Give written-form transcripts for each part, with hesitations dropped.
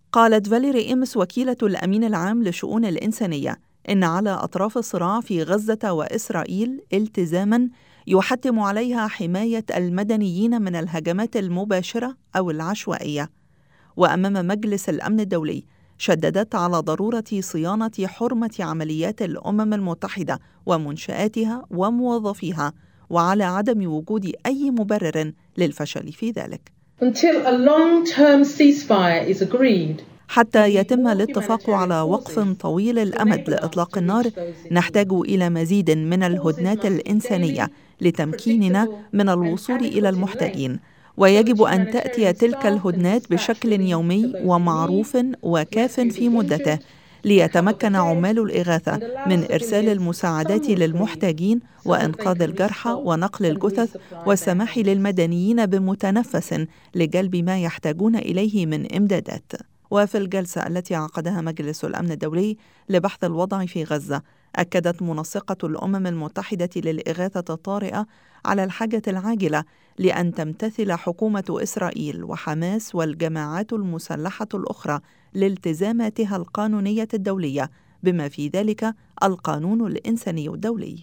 قالت فاليري إيمس وكيلة الأمين العام لشؤون الإنسانية إن على أطراف الصراع في غزة وإسرائيل التزاماً يحتم عليها حماية المدنيين من الهجمات المباشرة أو العشوائية. وأمام مجلس الأمن الدولي شددت على ضرورة صيانة حرمة عمليات الأمم المتحدة ومنشآتها وموظفيها، وعلى عدم وجود أي مبرر للفشل في ذلك. Until a long-term ceasefire is agreed, حتى يتم الاتفاق على وقف طويل الأمد لإطلاق النار، نحتاج إلى مزيد من الهدنات الإنسانية لتمكيننا من الوصول إلى المحتاجين، ويجب أن تأتي تلك الهدنات بشكل يومي ومعروف وكاف في مدته، ليتمكن عمال الإغاثة من إرسال المساعدات للمحتاجين وإنقاذ الجرحى ونقل الجثث، والسماح للمدنيين بمتنفس لجلب ما يحتاجون إليه من إمدادات. وفي الجلسة التي عقدها مجلس الأمن الدولي لبحث الوضع في غزة، أكدت منسقة الأمم المتحدة للإغاثة الطارئة على الحاجة العاجلة لأن تمتثل حكومة إسرائيل وحماس والجماعات المسلحة الأخرى لالتزاماتها القانونية الدولية، بما في ذلك القانون الإنساني الدولي.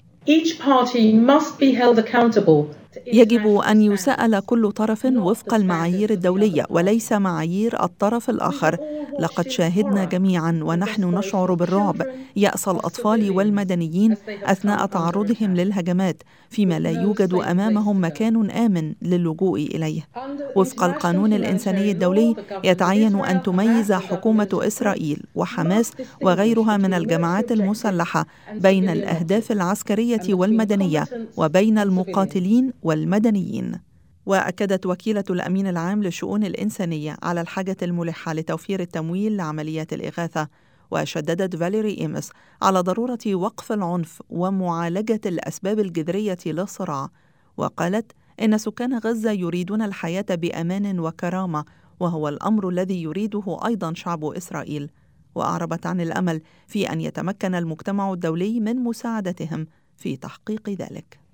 يجب أن يسأل كل طرف وفق المعايير الدولية وليس معايير الطرف الآخر. لقد شاهدنا جميعا ونحن نشعر بالرعب يأس الأطفال والمدنيين أثناء تعرضهم للهجمات، فيما لا يوجد أمامهم مكان آمن للجوء إليه. وفق القانون الإنساني الدولي يتعين أن تميز حكومة إسرائيل وحماس وغيرها من الجماعات المسلحة بين الأهداف العسكرية والمدنية وبين المقاتلين والمدنيين. وأكدت وكيلة الأمين العام للشؤون الإنسانية على الحاجة الملحة لتوفير التمويل لعمليات الإغاثة. وشددت فاليري إيمس على ضرورة وقف العنف ومعالجة الأسباب الجذرية للصراع، وقالت إن سكان غزة يريدون الحياة بأمان وكرامة، وهو الأمر الذي يريده أيضا شعب إسرائيل. وأعربت عن الأمل في أن يتمكن المجتمع الدولي من مساعدتهم في تحقيق ذلك.